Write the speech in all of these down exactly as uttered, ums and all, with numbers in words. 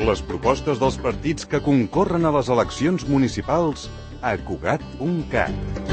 les propostes dels partits que concorren a les eleccions municipals a Cugat punt cat.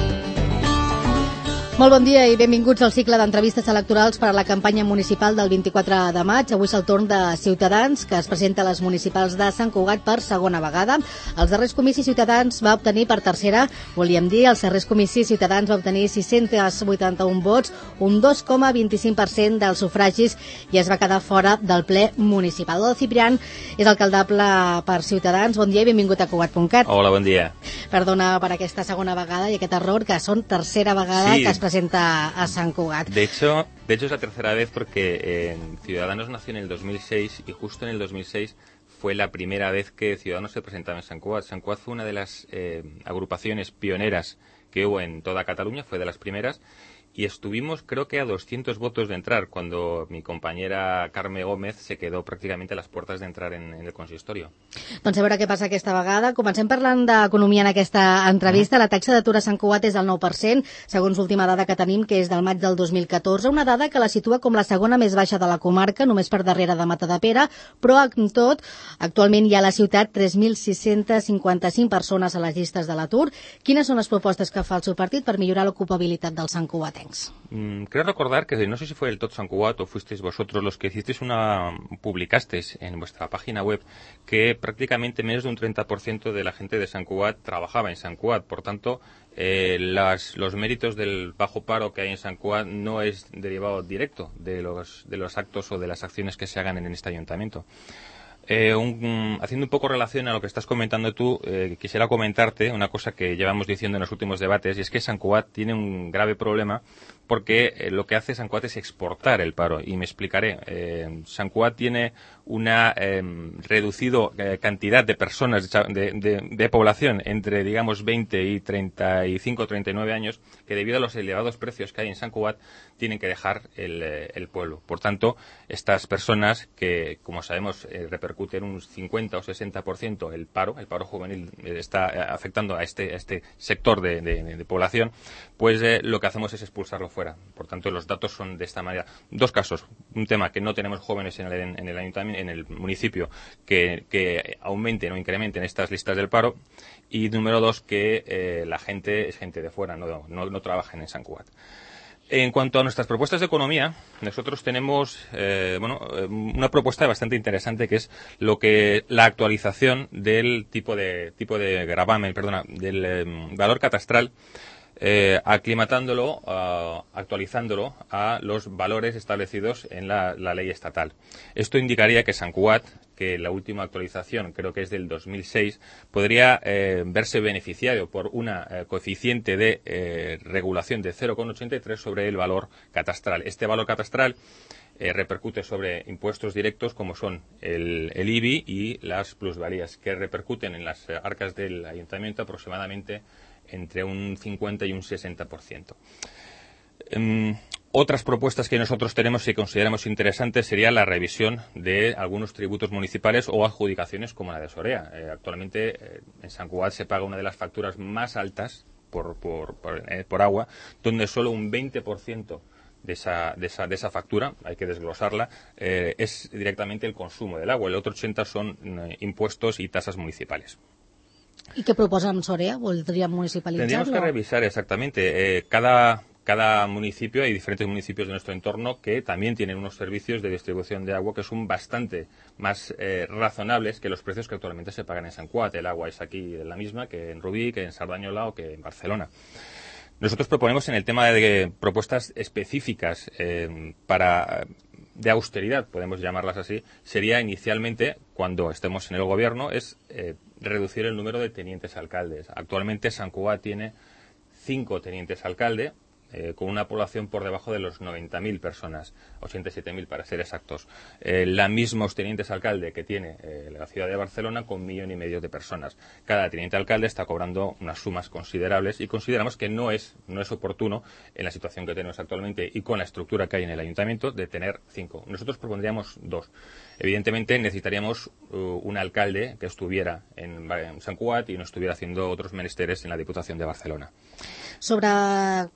Molt bon dia i benvinguts al cicle d'entrevistes electorals per a la campanya municipal del vint-i-quatre de maig. Avui és el torn de Ciutadans, que es presenta a les municipals de Sant Cugat per segona vegada. Els darrers comicis Ciutadans va obtenir per tercera, volíem dir, els darrers comicis Ciutadans va obtenir sis-cents vuitanta-un vots, un dos coma vint-i-cinc per cent dels sufragis, i es va quedar fora del ple municipal. Odo Ciprián és alcaldable per Ciutadans. Bon dia i benvingut a Cugat punt cat. Hola, bon dia. Perdona per aquesta segona vegada i aquest error, que són tercera vegada sí. que es presenta a San Cugat. De hecho, de hecho es la tercera vez porque eh, Ciudadanos nació en el dos mil seis y justo en el dos mil seis fue la primera vez que Ciudadanos se presentaba en San Cugat. San Cugat fue una de las eh, agrupaciones pioneras que hubo en toda Cataluña, fue de las primeras, y estuvimos creo que a doscientos votos de entrar cuando mi compañera Carme Gómez se quedó prácticamente a les portes d'entrar en, en el consistorio. Doncs a veure què passa aquesta vegada. Comencem parlant d'economia en aquesta entrevista. La taxa d'atur a Sant Cugat és del nou per cent, segons l'última dada que tenim, que és del maig del dos mil catorze, una dada que la situa com la segona més baixa de la comarca, només per darrere de Matadepera, però en tot, actualment hi ha a la ciutat tres mil sis-cents cinquanta-cinc persones a les llistes de l'atur. Quines són les propostes que fa el seu partit per millorar l'ocupabilitat dels santcugatencs? Mm, creo recordar que no sé si fue el Tot Sant Cugat o fuisteis vosotros los que hicisteis una, publicasteis en vuestra página web que prácticamente menos de un treinta por ciento de la gente de Sant Cugat trabajaba en Sant Cugat. Por tanto, eh, las, los méritos del bajo paro que hay en Sant Cugat no es derivado directo de los, de los actos o de las acciones que se hagan en este ayuntamiento. Eh, un, haciendo un poco relación a lo que estás comentando tú, eh, quisiera comentarte una cosa que llevamos diciendo en los últimos debates, y es que Sant Cugat tiene un grave problema porque eh, lo que hace Sant Cugat es exportar el paro, y me explicaré. Eh, Sant Cugat tiene una eh, reducido eh, cantidad de personas, de, de, de población entre, digamos, veinte y treinta y cinco, treinta y nueve años, que debido a los elevados precios que hay en Sant Cugat tienen que dejar el, eh, el pueblo. Por tanto, estas personas que, como sabemos, eh, repercuten un cincuenta o sesenta por ciento el paro, el paro juvenil eh, está eh, afectando a este, a este sector de, de, de población, pues eh, lo que hacemos es expulsarlo fuera. Por tanto, los datos son de esta manera. Dos casos. Un tema, que no tenemos jóvenes en el, en el ayuntamiento, en el municipio que, que aumenten o incrementen estas listas del paro. Y número dos, que eh, la gente es gente de fuera, no, no, no trabajan en Sant Cugat. En cuanto a nuestras propuestas de economía, nosotros tenemos eh, bueno, una propuesta bastante interesante, que es lo que la actualización del tipo de tipo de gravamen, perdona, del eh, valor catastral, eh, aclimatándolo, uh, actualizándolo a los valores establecidos en la, la ley estatal. Esto indicaría que Sant Cugat, que la última actualización creo que es del dos mil seis, podría eh, verse beneficiado por una eh, coeficiente de eh, regulación de cero coma ochenta y tres sobre el valor catastral. Este valor catastral eh, repercute sobre impuestos directos como son el, el I B I y las plusvalías, que repercuten en las arcas del ayuntamiento aproximadamente entre un cincuenta y un sesenta por ciento. Um, otras propuestas que nosotros tenemos y consideramos interesantes sería la revisión de algunos tributos municipales o adjudicaciones como la de Sorea. Eh, actualmente eh, en Sant Cugat se paga una de las facturas más altas por, por, por, eh, por agua, donde solo un veinte por ciento de esa, de esa, de esa factura, hay que desglosarla, eh, es directamente el consumo del agua. El otro ochenta son eh, impuestos y tasas municipales. ¿Y qué proposan Sorea? ¿Voldrían municipalizarlo? Tendríamos que revisar exactamente. Eh, cada, cada municipio, hay diferentes municipios de nuestro entorno que también tienen unos servicios de distribución de agua que son bastante más eh, razonables que los precios que actualmente se pagan en Sant Cugat. El agua es aquí la misma que en Rubí, que en Sardañola o que en Barcelona. Nosotros proponemos en el tema de propuestas específicas eh, para de austeridad, podemos llamarlas así, sería inicialmente, cuando estemos en el gobierno, es eh, reducir el número de tenientes alcaldes. Actualmente Sant Cugat tiene cinco tenientes alcalde, eh, con una población por debajo de los noventa mil personas, ochenta y siete mil para ser exactos. Eh, la misma tenientes alcalde que tiene eh, la ciudad de Barcelona, con un millón y medio de personas. Cada teniente alcalde está cobrando unas sumas considerables y consideramos que no es, no es oportuno, en la situación que tenemos actualmente y con la estructura que hay en el ayuntamiento, de tener cinco. Nosotros propondríamos dos. Evidentemente necesitaríamos uh, un alcalde que estuviera en, en Sant Cugat y no estuviera haciendo otros menesteres en la Diputación de Barcelona. Sobre qüestions de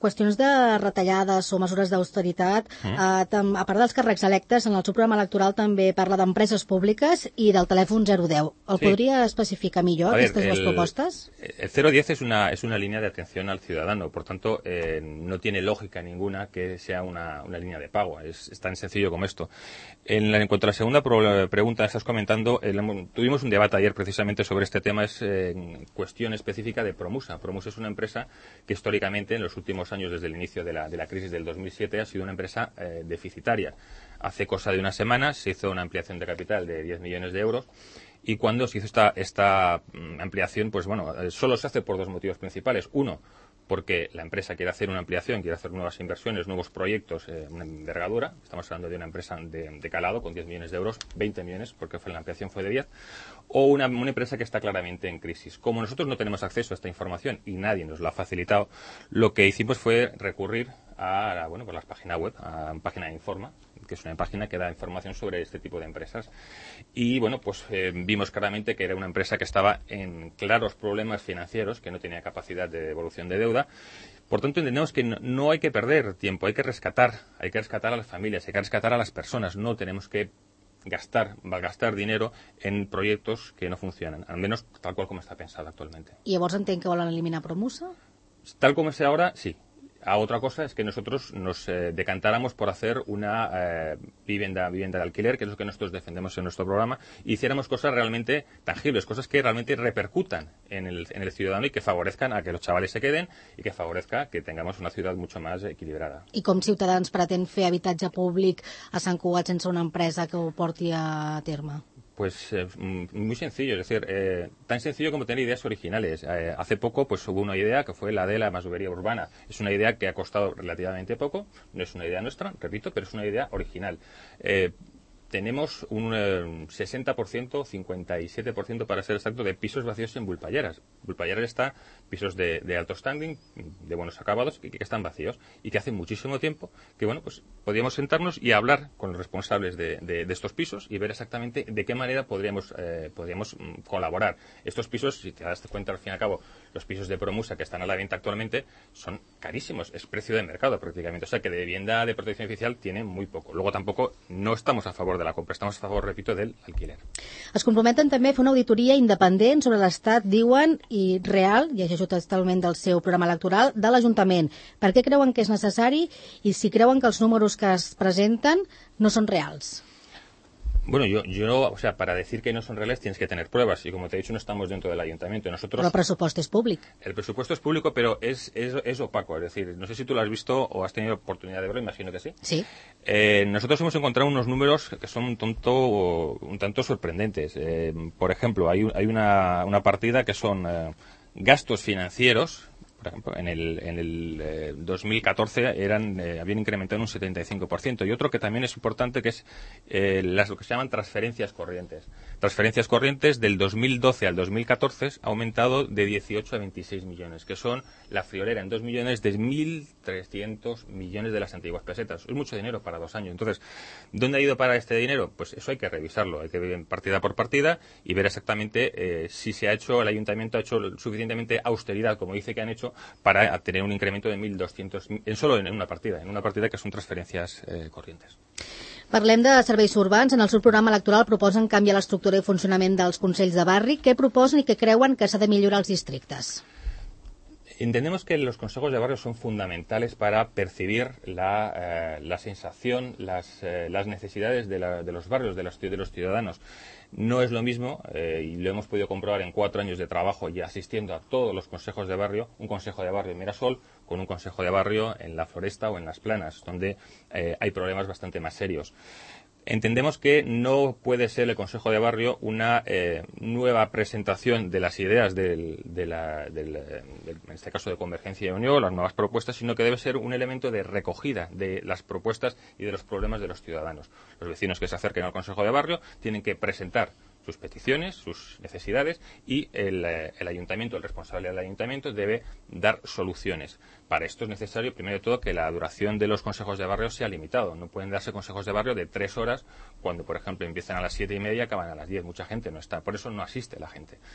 de retallades o mesures d'austeritat, mm. eh, a part dels càrrecs electes, en el seu programa electoral també parla d'empreses públiques i del telèfon cero deu. El sí. podria especificar millor, ver, aquestes el, dues propostes? El cero diez es una, es una línea de atención al ciudadano, por tanto, eh, no tiene lógica ninguna que sea una, una línea de pago. Es, es tan sencillo como esto. En, la, en cuanto a la segunda pro, pregunta que estás comentando, eh, tuvimos un debate ayer precisamente sobre este tema, es eh, cuestión específica de Promusa. Promusa es una empresa que históricamente, en los últimos años, desde el inicio de la, de la crisis del dos mil siete, ha sido una empresa eh, deficitaria. Hace cosa de una semana se hizo una ampliación de capital de diez millones de euros. Y cuando se hizo esta, esta ampliación, pues bueno, solo se hace por dos motivos principales. Uno, porque la empresa quiere hacer una ampliación, quiere hacer nuevas inversiones, nuevos proyectos, eh, una envergadura. Estamos hablando de una empresa de, de calado con diez millones de euros, veinte millones, porque fue, la ampliación fue de diez. O una, una empresa que está claramente en crisis. Como nosotros no tenemos acceso a esta información y nadie nos la ha facilitado, lo que hicimos fue recurrir a la, bueno, pues las páginas web, a la página de Informa, que es una página que da información sobre este tipo de empresas. Y bueno, pues eh, vimos claramente que era una empresa que estaba en claros problemas financieros, que no tenía capacidad de devolución de deuda. Por tanto, entendemos que no, no hay que perder tiempo, hay que rescatar, hay que rescatar a las familias, hay que rescatar a las personas. No tenemos que gastar, gastar dinero en proyectos que no funcionan, al menos tal cual como está pensado actualmente. ¿Y llavors entenc que volen eliminar Promusa? Tal como es ahora, sí. A otra cosa es que nosotros nos eh, decantáramos por hacer una eh, vivienda, vivienda de alquiler, que es lo que nosotros defendemos en nuestro programa, y hiciéramos cosas realmente tangibles, cosas que realmente repercutan en el, en el ciudadano y que favorezcan a que los chavales se queden y que favorezca que tengamos una ciudad mucho más equilibrada. I com Ciutadans pretén fer habitatge públic a Sant Cugat sense una empresa que ho porti a terme? Pues eh, muy sencillo, es decir, eh, tan sencillo como tener ideas originales. Eh, hace poco pues hubo una idea que fue la de la masovería urbana. Es una idea que ha costado relativamente poco, no es una idea nuestra, repito, pero es una idea original. Eh, tenemos un eh, sesenta por ciento, cincuenta y siete por ciento para ser exacto, de pisos vacíos en Vulpayeras. Vulpayeras está pisos de, de alto standing, de buenos acabados, que, que están vacíos y que hace muchísimo tiempo que, bueno, pues podríamos sentarnos y hablar con los responsables de, de, de estos pisos y ver exactamente de qué manera podríamos, eh, podríamos mm, colaborar. Estos pisos, si te das cuenta, al fin y al cabo, los pisos de Promusa que están a la venta actualmente son carísimos, es precio de mercado prácticamente. O sea que de vivienda de protección oficial tiene muy poco. Luego tampoco no estamos a favor de la compra, estamos a favor, repito, del alquiler. Es comprometen també a fer una auditoria independent sobre l'estat, diuen, i real, i això totalment del seu programa electoral, de l'Ajuntament. Per què creuen que és necessari i si creuen que els números que es presenten no són reals? Bueno, yo, yo, o sea, para decir que no son reales tienes que tener pruebas y como te he dicho no estamos dentro del ayuntamiento. Nosotros, pero el presupuesto es público. El presupuesto es público, pero es, es, es opaco. Es decir, no sé si tú lo has visto o has tenido oportunidad de verlo, imagino que sí. Sí. Eh, nosotros hemos encontrado unos números que son un tanto, un tanto sorprendentes. Eh, por ejemplo, hay, hay una, una partida que son eh, gastos financieros. Por ejemplo, en el, en el eh, dos mil catorce eran, eh, habían incrementado un setenta y cinco por ciento. Y otro que también es importante, que es eh, las, lo que se llaman transferencias corrientes. Transferencias corrientes del dos mil doce al dos mil catorce ha aumentado de dieciocho a veintiséis millones, que son la friolera en dos millones de mil trescientos millones de las antiguas pesetas. Es mucho dinero para dos años. Entonces, ¿dónde ha ido para este dinero? Pues eso hay que revisarlo. Hay que ver partida por partida y ver exactamente eh, si se ha hecho, el ayuntamiento ha hecho suficientemente austeridad, como dice que han hecho, para tener un incremento de mil doscientos en solo en una partida, en una partida que son transferencias eh, corrientes. Parlem de serveis urbans. En el seu programa electoral proposen canviar l'estructura i funcionament dels consells de barri. Què proposen i què creuen que s'ha de millorar als districtes? Entendemos que los consejos de barrio son fundamentales para percibir la, eh, la sensación, las, eh, las necesidades de, la, de los barrios, de los, de los ciudadanos. No es lo mismo, eh, y lo hemos podido comprobar en cuatro años de trabajo y asistiendo a todos los consejos de barrio, un consejo de barrio en Mirasol con un consejo de barrio en La Floresta o en Las Planas, donde eh, hay problemas bastante más serios. Entendemos que no puede ser el Consejo de Barrio una eh, nueva presentación de las ideas del, de la, del, del, en este caso de Convergencia y Unión, las nuevas propuestas, sino que debe ser un elemento de recogida de las propuestas y de los problemas de los ciudadanos. Los vecinos que se acerquen al Consejo de Barrio tienen que presentar sus peticiones, sus necesidades y el, eh, el ayuntamiento, el responsable del ayuntamiento debe dar soluciones. Para esto es necesario, primero de todo, que la duración de los consejos de barrio sea limitado. No pueden darse consejos de barrio de tres horas cuando, por ejemplo, empiezan a las siete y media y acaban a las diez. Mucha gente no está, por eso no asiste la gente.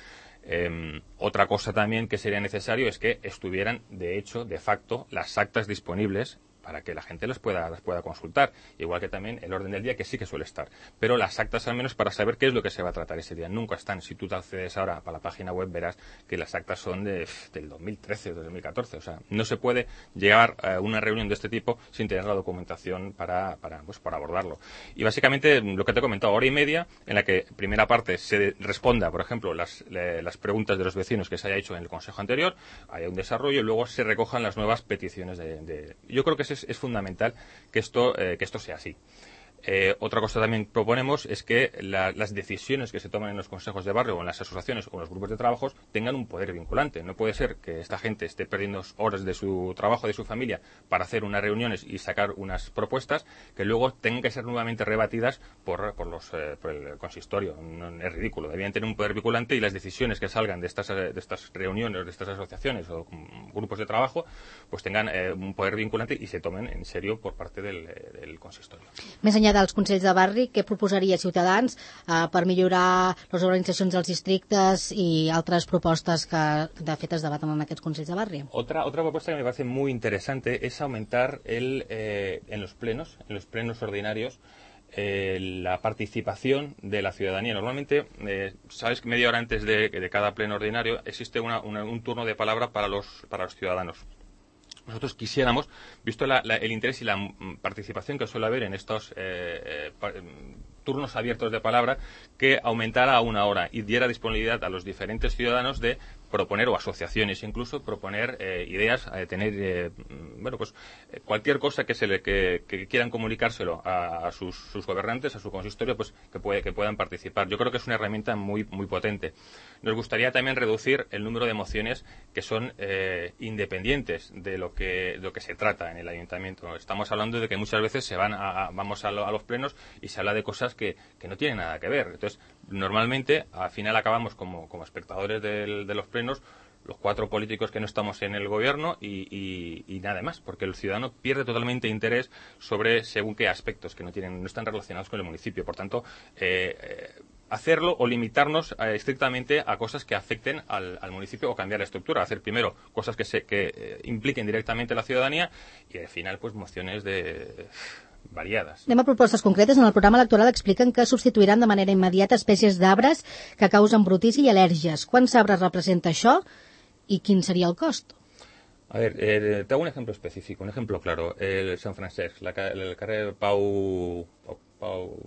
Eh, otra cosa también que sería necesario es que estuvieran, de hecho, de facto, las actas disponibles para que la gente las pueda, las pueda consultar. Igual que también el orden del día, que sí que suele estar. Pero las actas, al menos, para saber qué es lo que se va a tratar ese día. Nunca están. Si tú te accedes ahora para la página web, verás que las actas son de, del dos mil trece o dos mil catorce. O sea, no se puede llegar a una reunión de este tipo sin tener la documentación para, para, pues, para abordarlo. Y básicamente, lo que te he comentado, hora y media, en la que, primera parte, se responda, por ejemplo, las, le, las preguntas de los vecinos que se haya hecho en el consejo anterior, haya un desarrollo y luego se recojan las nuevas peticiones de... de yo creo que ese es, es fundamental que esto, eh, que esto sea así. Eh, otra cosa también proponemos es que la, las decisiones que se toman en los consejos de barrio o en las asociaciones o en los grupos de trabajos tengan un poder vinculante. No puede ser que esta gente esté perdiendo horas de su trabajo, de su familia, para hacer unas reuniones y sacar unas propuestas que luego tengan que ser nuevamente rebatidas por, por, los, eh, por el consistorio. No, es ridículo. Debían tener un poder vinculante y las decisiones que salgan de estas, de estas reuniones, de estas asociaciones o grupos de trabajo, pues tengan eh, un poder vinculante y se tomen en serio por parte del, del consistorio. Més enllà dels Consells de Barri, què proposaria Ciutadans eh, per millorar les organitzacions dels districtes i altres propostes que de fet es debaten en aquests Consells de Barri? Otra, otra propuesta que me parece muy interesante es aumentar el, eh, en los plenos, en los plenos ordinarios, eh, la participación de la ciudadanía. Normalmente, eh, sabes que media hora antes de, de cada pleno ordinario existe una, una, un turno de palabra para los, para los ciudadanos. Nosotros quisiéramos, visto la, la, el interés y la participación que suele haber en estos eh, eh, turnos abiertos de palabra, que aumentara a una hora y diera disponibilidad a los diferentes ciudadanos de proponer, o asociaciones incluso, proponer eh, ideas, eh, tener, eh, bueno, pues eh, cualquier cosa que se le que, que quieran comunicárselo a, a sus, sus gobernantes, a su consistorio, pues que, puede, que puedan participar. Yo creo que es una herramienta muy, muy potente. Nos gustaría también reducir el número de mociones que son eh, independientes de lo que de lo que se trata en el ayuntamiento. Estamos hablando de que muchas veces se van a, vamos a, lo, a los plenos y se habla de cosas que, que no tienen nada que ver. Entonces, normalmente, al final acabamos como, como espectadores del, de los plenos, los cuatro políticos que no estamos en el gobierno y, y, y nada más, porque el ciudadano pierde totalmente interés sobre según qué aspectos que no tienen, no están relacionados con el municipio. Por tanto, eh, eh, hacerlo o limitarnos eh, estrictamente a cosas que afecten al, al municipio o cambiar la estructura. Hacer primero cosas que, se, que eh, impliquen directamente a la ciudadanía y al final pues mociones de... variades. Anem a propostes concretes. En el programa electoral expliquen que substituiran de manera immediata espècies d'arbres que causen brutícia i al·lèrgies. Quants arbres representa això i quin seria el cost? A ver, eh, te hago un ejemplo específico, un ejemplo claro. El San Francesc, la, el carrer Pau... Pau, Pau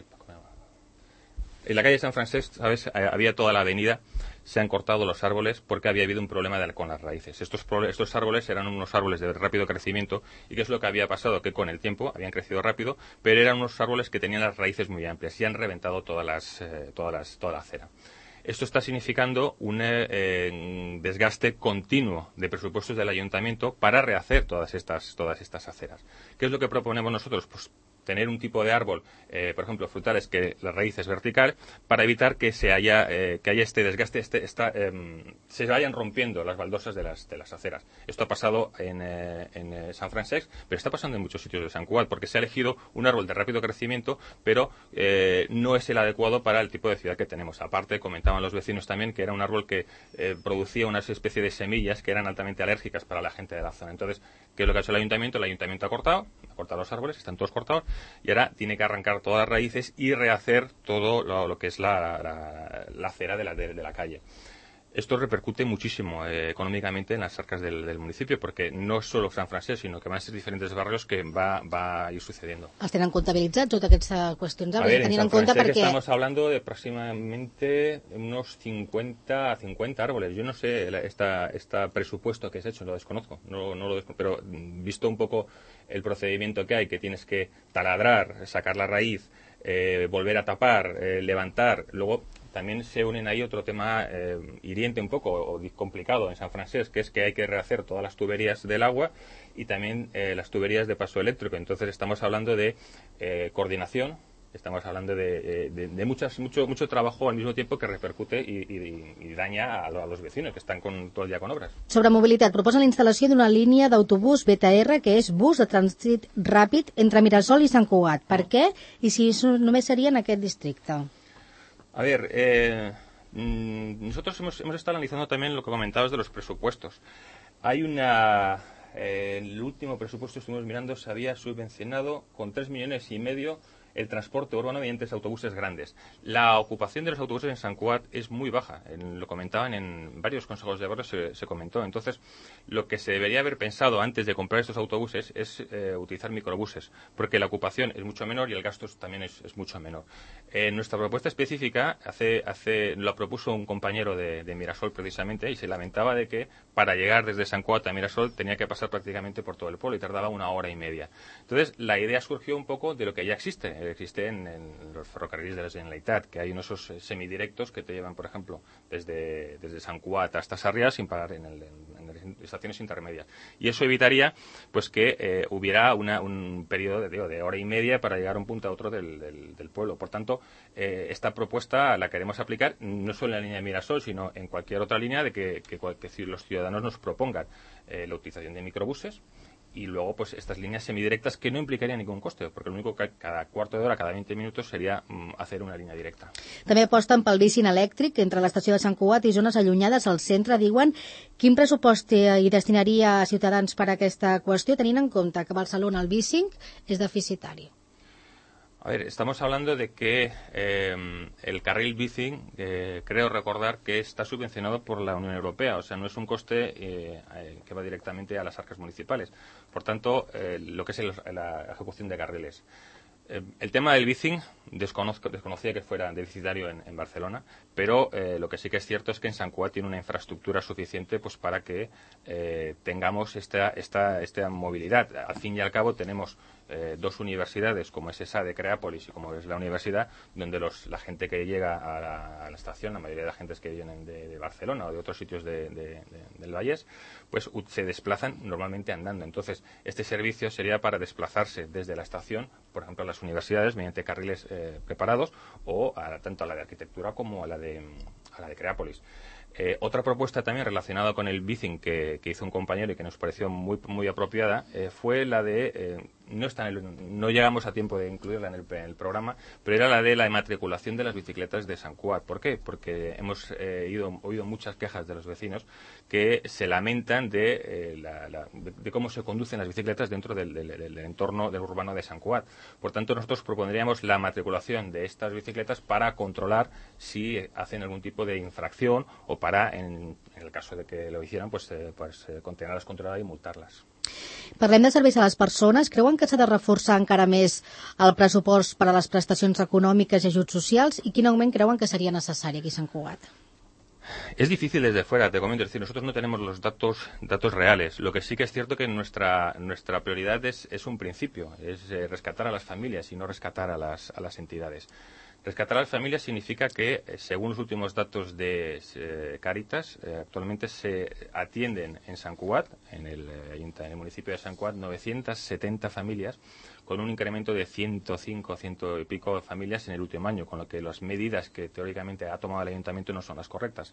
en la calle San Francesc, ¿sabes? Había toda la avenida, se han cortado los árboles porque había habido un problema de, con las raíces. Estos, estos árboles eran unos árboles de rápido crecimiento. ¿Y qué es lo que había pasado? Que con el tiempo habían crecido rápido, pero eran unos árboles que tenían las raíces muy amplias y han reventado todas las, eh, todas las, toda la acera. Esto está significando un eh, desgaste continuo de presupuestos del ayuntamiento para rehacer todas estas, todas estas aceras. ¿Qué es lo que proponemos nosotros? Pues tener un tipo de árbol, eh, por ejemplo, frutales, que la raíz es vertical, para evitar que se haya eh, que haya este desgaste, este, esta, eh, se vayan rompiendo las baldosas de las de las aceras. Esto ha pasado en, eh, en eh, San Francesc, pero está pasando en muchos sitios de Sant Cugat, porque se ha elegido un árbol de rápido crecimiento, pero eh, no es el adecuado para el tipo de ciudad que tenemos. Aparte, comentaban los vecinos también que era un árbol que eh, producía una especie de semillas que eran altamente alérgicas para la gente de la zona. Entonces, ¿qué es lo que ha hecho el ayuntamiento? El ayuntamiento ha cortado, ha cortado los árboles, están todos cortados, y ahora tiene que arrancar todas las raíces y rehacer todo lo, lo que es la, la, la acera de la, de, de la calle. Esto repercute muchísimo eh, económicamente en las arcas del, del municipio, porque no es solo San Francesc, sino que van a ser diferentes barrios que va, va a ir sucediendo. Els tenen comptabilitzats, totes aquestes qüestions? A ver, en San Francesc perquè... estamos hablando de aproximadamente unos cincuenta a cincuenta árboles. Yo no sé esta, esta presupuesto que has hecho, lo desconozco, no, no lo desconozco, pero visto un poco el procedimiento que hay, que tienes que taladrar, sacar la raíz, eh, volver a tapar, eh, levantar, luego... También se unen ahí otro tema eh, hiriente un poco o complicado en San Francesc, que es que hay que rehacer todas las tuberías del agua y también eh, las tuberías de paso eléctrico. Entonces estamos hablando de eh, coordinación, estamos hablando de, de, de muchas, mucho, mucho trabajo al mismo tiempo que repercute y, y, y daña a, a los vecinos que están con, todo el día con obras. Sobre mobilitat, proposa la instal·lació d'una línia d'autobús B T R que és bus de trànsit ràpid entre Mirasol i Sant Cugat. Per què? I si només seria en aquest districte? A ver, eh, Mm, nosotros hemos, hemos estado analizando también lo que comentabas de los presupuestos. Hay una... Eh, el último presupuesto estuvimos mirando, se había subvencionado con tres millones y medio el transporte urbano mediante autobuses grandes. La ocupación de los autobuses en Sant Cugat es muy baja. En, lo comentaban en varios consejos de barrio, se, se comentó. Entonces, lo que se debería haber pensado antes de comprar estos autobuses es eh, utilizar microbuses, porque la ocupación es mucho menor y el gasto también es, es mucho menor. Eh, nuestra propuesta específica hace, hace, la propuso un compañero de, de Mirasol precisamente, y se lamentaba de que para llegar desde Sant Cugat a Mirasol tenía que pasar prácticamente por todo el pueblo y tardaba una hora y media. Entonces, la idea surgió un poco de lo que ya existe. Existe en, en los ferrocarriles de la Generalitat, que hay unos esos semidirectos que te llevan, por ejemplo, desde, desde Sant Cugat hasta Sarrià sin parar en, el, en, en estaciones intermedias. Y eso evitaría pues que eh, hubiera una, un periodo de, digo, de hora y media para llegar a un punto a otro del, del, del pueblo. Por tanto, eh, esta propuesta la queremos aplicar no solo en la línea de Mirasol, sino en cualquier otra línea de que, que, que los ciudadanos nos propongan eh, la utilización de microbuses. Y luego, pues, estas líneas semidirectas que no implicarían ningún coste, porque lo único que cada cuarto de hora, cada veinte minutos, sería mm, hacer una línia directa. També aposten pel bicing elèctric entre l'estació de Sant Cugat i zones allunyades al centre. Diuen, quin pressupost hi destinaria a Ciutadans per a aquesta qüestió, tenint en compte que a Barcelona el bicing és deficitari? A ver, estamos hablando de que eh, el carril bici, eh, creo recordar que está subvencionado por la Unión Europea, o sea, no es un coste eh, que va directamente a las arcas municipales. Por tanto, eh, lo que es el, la ejecución de carriles. Eh, el tema del bicing, desconozco, desconocía que fuera deficitario en, en Barcelona, pero eh, lo que sí que es cierto es que en Sant Cugat tiene una infraestructura suficiente pues para que eh, tengamos esta, esta, esta movilidad. Al fin y al cabo tenemos eh, dos universidades, como es esa de Creápolis y como es la universidad, donde los, la gente que llega a la, a la estación, la mayoría de la gente que vienen de, de Barcelona o de otros sitios de, de, de, del Vallès, pues se desplazan normalmente andando. Entonces, este servicio sería para desplazarse desde la estación, por ejemplo, a las universidades mediante carriles eh, preparados o a, tanto a la de arquitectura como a la de, a la de Creápolis. Eh, otra propuesta también relacionada con el bicing que, que hizo un compañero y que nos pareció muy muy apropiada eh, fue la de, eh, no, está en el, no llegamos a tiempo de incluirla en el, en el programa, pero era la de la matriculación de las bicicletas de Sant Cugat. ¿Por qué? Porque hemos eh, ido, oído muchas quejas de los vecinos que se lamentan de, eh, la, la, de, de cómo se conducen las bicicletas dentro del, del, del entorno del urbano de Sant Cugat. Por tanto, nosotros propondríamos la matriculación de estas bicicletas para controlar si hacen algún tipo de infracción o para, en, en el caso de que lo hicieran, pues, eh, pues eh, tenerlas controladas y multarlas. Parlem de serveis a les persones. Creuen que s'ha de reforçar encara més el pressupost per a les prestacions econòmiques i ajuts socials? I quin augment creuen que seria necessari aquí a Sant Cugat? Es difícil desde fuera, te comento, es decir, nosotros no tenemos los datos datos reales. Lo que sí que es cierto que nuestra nuestra prioridad es, es un principio, es eh, rescatar a las familias y no rescatar a las, a las entidades. Rescatar a las familias significa que, según los últimos datos de eh, Cáritas, eh, actualmente se atienden en Sant Cugat, en el, eh, en el municipio de Sant Cugat, novecientas setenta familias, con un incremento de ciento cinco, ciento y pico familias en el último año, con lo que las medidas que teóricamente ha tomado el ayuntamiento no son las correctas.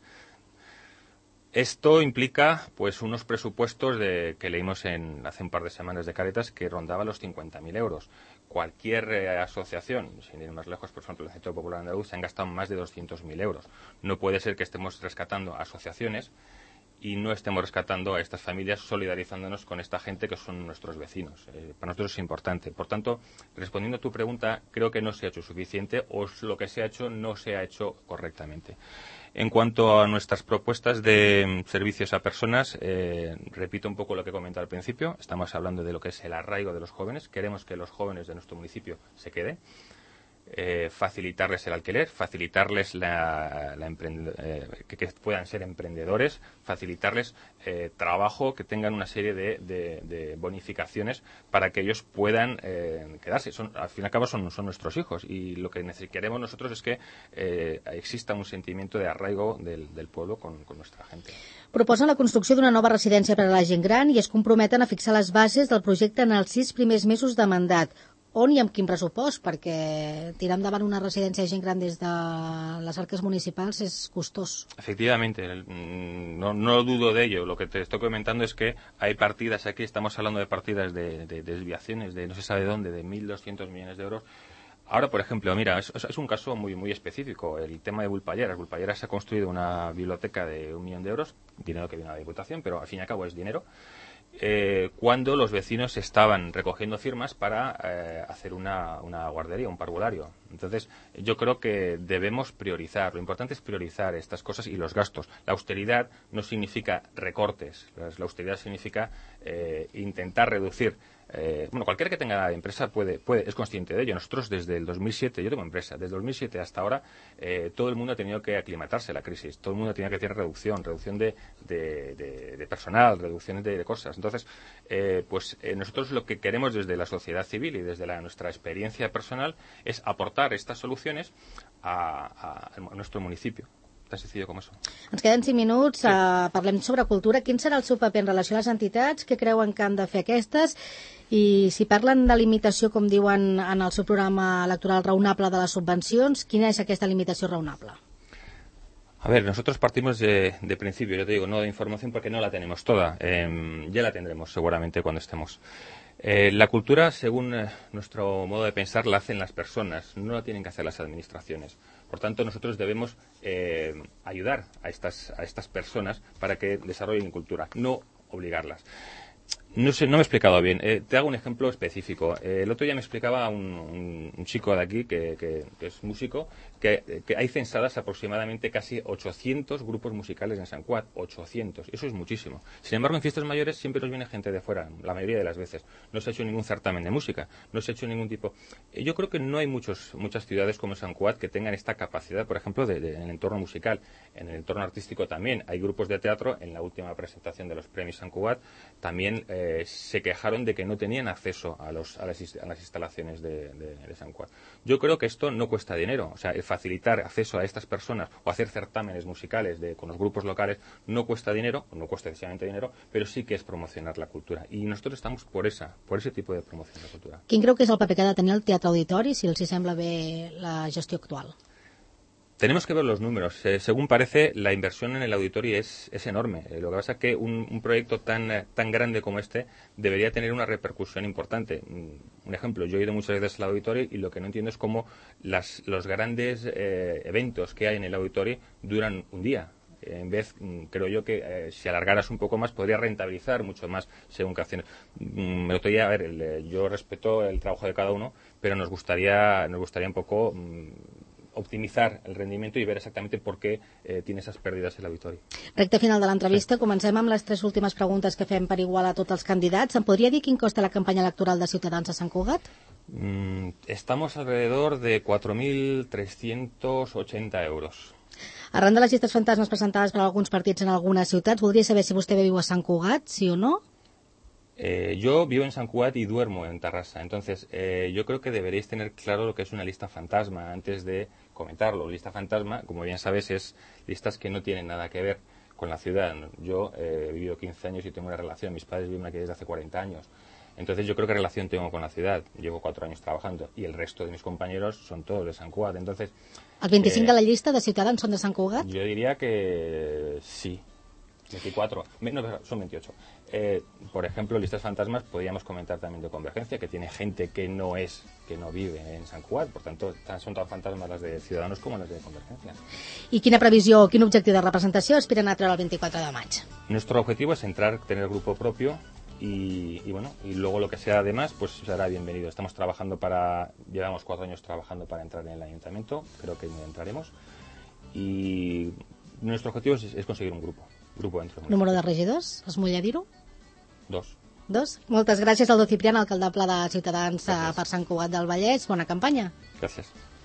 Esto implica pues unos presupuestos de, que leímos en, hace un par de semanas de Cáritas que rondaban los cincuenta mil euros. Cualquier eh, asociación, sin ir más lejos, por ejemplo, el Centro Popular Andaluz, se han gastado más de doscientos mil euros. No puede ser que estemos rescatando asociaciones y no estemos rescatando a estas familias, solidarizándonos con esta gente que son nuestros vecinos. Eh, para nosotros es importante. Por tanto, respondiendo a tu pregunta, creo que no se ha hecho suficiente o lo que se ha hecho no se ha hecho correctamente. En cuanto a nuestras propuestas de servicios a personas, eh, repito un poco lo que he comentado al principio. Estamos hablando de lo que es el arraigo de los jóvenes. Queremos que los jóvenes de nuestro municipio se queden. Eh, facilitarles el alquiler, facilitarles la, la eh, que, que puedan ser emprendedores, facilitarles eh, trabajo, que tengan una serie de, de, de bonificaciones para que ellos puedan eh, quedarse. Son, al fin y al cabo son, son nuestros hijos y lo que queremos nosotros es que eh, exista un sentimiento de arraigo del, del pueblo con, con nuestra gente. Proposen la construcció d'una nova residència per a la gent gran i es comprometen a fixar les bases del projecte en els sis primers mesos de mandat. On i amb quin pressupost? Perquè tirar endavant una residència de gent gran des de les arques municipals es costós. Efectivamente, no, no dudo de ello. Lo que te estoy comentando es que hay partidas aquí, estamos hablando de partidas de, de, de desviaciones de no se sabe dónde, de mil doscientos millones de euros. Ahora, por ejemplo, mira, es, es un caso muy muy específico, el tema de Vulpayeras. Vulpayeras se ha construido una biblioteca de un millón de euros, dinero que viene a la Diputación, pero al fin y al cabo es dinero, eh, cuando los vecinos estaban recogiendo firmas para eh, hacer una, una guardería, un parvulario. Entonces, yo creo que debemos priorizar. Lo importante es priorizar estas cosas y los gastos. La austeridad no significa recortes. La austeridad significa eh, intentar reducir. Eh, bueno, cualquiera que tenga empresa puede, puede, es consciente de ello. Nosotros desde el dos mil siete, yo tengo empresa, desde el dos mil siete hasta ahora, eh, todo el mundo ha tenido que aclimatarse a la crisis. Todo el mundo ha tenido que tener reducción, reducción de, de, de, de personal, reducción de, de cosas. Entonces, eh, pues eh, nosotros lo que queremos desde la sociedad civil y desde la, nuestra experiencia personal es aportar estas soluciones a, a, a nuestro municipio. Tan sencillo com això. Ens queden cinc minuts, sí. uh, parlem sobre cultura. Quin serà el seu paper en relació a les entitats? Què creuen que han de fer aquestes? I si parlen de limitació, com diuen en el seu programa electoral, raonable de les subvencions, quina és aquesta limitació raonable? A ver, nosotros partimos de, de principio, yo te digo, no de información porque no la tenemos toda. Eh, ya la tendremos seguramente cuando estemos. Eh, la cultura, según eh, nuestro modo de pensar, la hacen las personas, no la tienen que hacer las administraciones. Por tanto, nosotros debemos eh, ayudar a estas, a estas personas para que desarrollen cultura, no obligarlas. No sé, no me he explicado bien. Eh, te hago un ejemplo específico. Eh, el otro día me explicaba un, un, un chico de aquí, que, que, que es músico, que, que hay censadas aproximadamente casi ochocientos grupos musicales en San Cugat. ochocientos. Eso es muchísimo. Sin embargo, en fiestas mayores siempre nos viene gente de fuera, la mayoría de las veces. No se ha hecho ningún certamen de música, no se ha hecho ningún tipo. Eh, yo creo que no hay muchos, muchas ciudades como San Cugat que tengan esta capacidad, por ejemplo, de, de, en el entorno musical. En el entorno artístico también. Hay grupos de teatro. En la última presentación de los premios San Cugat también eh, Eh, se quejaron de que no tenían acceso a, los, a, las, a las instalaciones de, de, de San Cugat. Yo creo que esto no cuesta dinero, o sea, el facilitar acceso a estas personas o hacer certámenes musicales de, con los grupos locales no cuesta dinero, no cuesta excesivamente dinero, pero sí que es promocionar la cultura. Y nosotros estamos por esa, por ese tipo de promoción de la cultura. Quin creu que és el paper que ha de tenir el Teatre Auditori, si els hi sembla bé la gestió actual? Tenemos que ver los números. Eh, según parece, la inversión en el auditorio es, es enorme. Eh, lo que pasa es que un, un proyecto tan, eh, tan grande como este debería tener una repercusión importante. Mm, un ejemplo, yo he ido muchas veces al auditorio y lo que no entiendo es cómo las, los grandes eh, eventos que hay en el auditorio duran un día. En vez, creo yo que eh, si alargaras un poco más podría rentabilizar mucho más según qué acciones. Mm, me gustaría, a ver, el, yo respeto el trabajo de cada uno, pero nos gustaría, nos gustaría un poco mm, optimizar el rendimiento i veure exactament per què eh, tiene esas pèrdides el auditori. Recte final de l'entrevista, sí. Comencem amb les tres últimes preguntes que fem per igual a tots els candidats. Em podria dir quin costa la campanya electoral de Ciutadans a Sant Cugat? Mm, estamos alrededor de cuatro mil trescientos ochenta euros. Arran de les llistes fantasmes presentades per alguns partits en algunes ciutats, voldria saber si vostè viu a Sant Cugat, sí o no? Eh, yo vivo en San Cugat y duermo en Tarrasa. Entonces, eh, yo creo que deberéis tener claro lo que es una lista fantasma antes de comentarlo. Lista fantasma, como bien sabes, es listas que no tienen nada que ver con la ciudad. Yo eh, he vivido quince años y tengo una relación. Mis padres viven aquí desde hace cuarenta años. Entonces, yo creo que relación tengo con la ciudad. Llevo cuatro años trabajando y el resto de mis compañeros son todos de San Cugat. Entonces, ¿el veinticinc eh, de la llista de Ciutadans són de Sant Cugat? Yo diría que sí. veinticuatro, no, son veintiocho. Eh, por ejemplo, listas fantasmas podríamos comentar también de Convergencia, que tiene gente que no es, que no vive en Sant Cugat, por tanto, son tan fantasmas las de Ciudadanos como las de Convergencia. I quina previsió, quin objectiu de representació aspiren a treure el veinticuatro de maig? Nuestro objetivo es entrar, tener grupo propio y, y bueno, y luego lo que sea además, pues será bienvenido. Estamos trabajando para, llevamos cuatro años trabajando para entrar en el ayuntamiento, creo que entraremos, y nuestro objetivo es, es conseguir un grupo. Grupo dentro. Número de regidors, es molla dir-ho? Dos. Dos. Moltes gràcies, Aldo Ciprián, alcaldable de Ciutadans gràcies. Per Sant Cugat del Vallès. Bona campanya. Gràcies.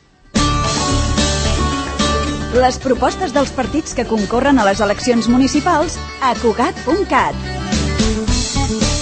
Les propostes dels partits que concorren a les eleccions municipals a Cugat punt cat.